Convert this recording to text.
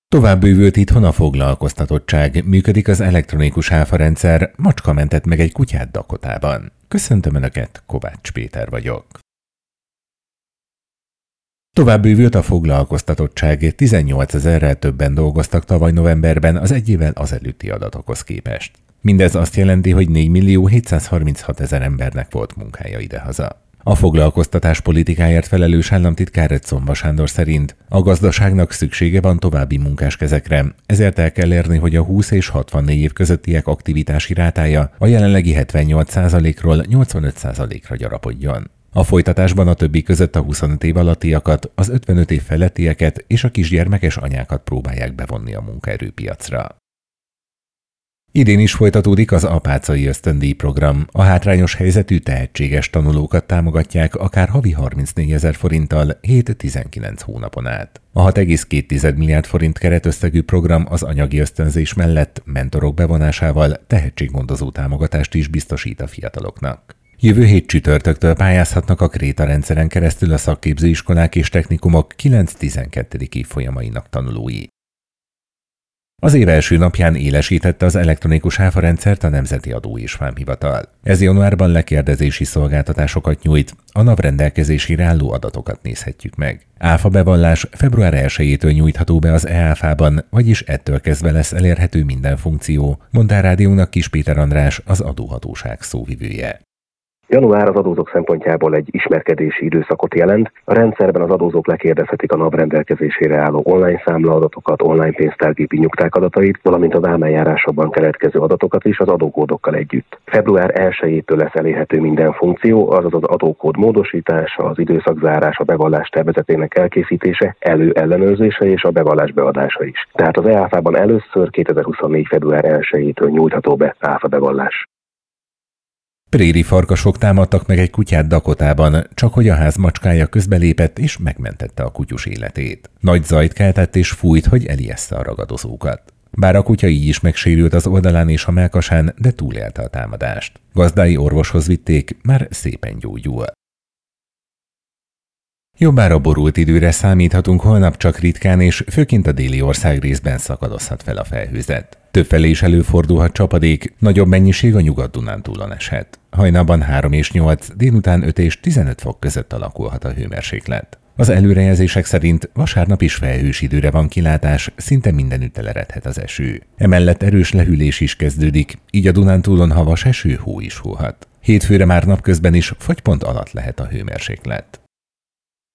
Tovább bővült itthon a foglalkoztatottság, működik az elektronikus áfarendszer, macska mentett meg egy kutyát Dakotában. Köszöntöm Önöket, Kovács Péter vagyok. Tovább bővült a foglalkoztatottság, 18 000-rel többen dolgoztak tavaly novemberben az egy évvel azelőtti adatokhoz képest. Mindez azt jelenti, hogy 4.736.000 embernek volt munkája idehaza. A foglalkoztatás politikáért felelős államtitkár Szomba Sándor szerint a gazdaságnak szüksége van további munkáskezekre, ezért el kell érni, hogy a 20 és 64 év közöttiek aktivitási rátája a jelenlegi 78%-ról 85%-ra gyarapodjon. A folytatásban a többi között a 25 év alattiakat, az 55 év felettieket és a kisgyermekes anyákat próbálják bevonni a munkaerőpiacra. Idén is folytatódik az Apácai Ösztöndíj program. A hátrányos helyzetű tehetséges tanulókat támogatják akár havi 34 000 forinttal 7-19 hónapon át. A 6,2 milliárd forint keretösszegű program az anyagi ösztönzés mellett mentorok bevonásával tehetséggondozó támogatást is biztosít a fiataloknak. Jövő hét csütörtöktől pályázhatnak a Kréta rendszeren keresztül a szakképzőiskolák és technikumok 9-12. évfolyamainak tanulói. Az év első napján élesítette az elektronikus áfarendszert a Nemzeti Adó és Vámhivatal. Ez januárban lekérdezési szolgáltatásokat nyújt, a NAV rendelkezésére álló adatokat nézhetjük meg. Áfa bevallás február 1-től nyújtható be az e-áfában, vagyis ettől kezdve lesz elérhető minden funkció, mondta a rádiónak Kis Péter András, az adóhatóság szóvivője. Január az adózók szempontjából egy ismerkedési időszakot jelent. A rendszerben az adózók lekérdezhetik a NAV rendelkezésére álló online számlaadatokat, online pénztárgépi nyugták adatait, valamint az vámeljárásokban keletkező adatokat is az adókódokkal együtt. Február 1-től lesz elérhető minden funkció, azaz az adókód módosítása, az időszakzárás, a bevallás tervezetének elkészítése, ellenőrzése és a bevallás beadása is. Tehát az e-áfában először 2024. február 1-től nyújtható be áfa bevallás. Préri farkasok támadtak meg egy kutyát Dakotában, csak hogy a ház macskája közbelépett és megmentette a kutyus életét. Nagy zajt keltett és fújt, hogy elijessze a ragadozókat. Bár a kutya így is megsérült az oldalán és a mellkasán, de túlélte a támadást. Gazdái orvoshoz vitték, már szépen gyógyul. Jobbára borult időre számíthatunk, holnap csak ritkán és főként a déli országrészben szakadozhat fel a felhőzet. Többfelé is előfordulhat csapadék, nagyobb mennyiség a Nyugat-Dunántúlon eshet. Hajnalban 3 és 8, délután 5 és 15 fok között alakulhat a hőmérséklet. Az előrejelzések szerint vasárnap is felhős időre van kilátás, szinte mindenütt eleredhet az eső. Emellett erős lehűlés is kezdődik, így a Dunántúlon havas eső, hó is hullhat. Hétfőre már napközben is fagypont alatt lehet a hőmérséklet.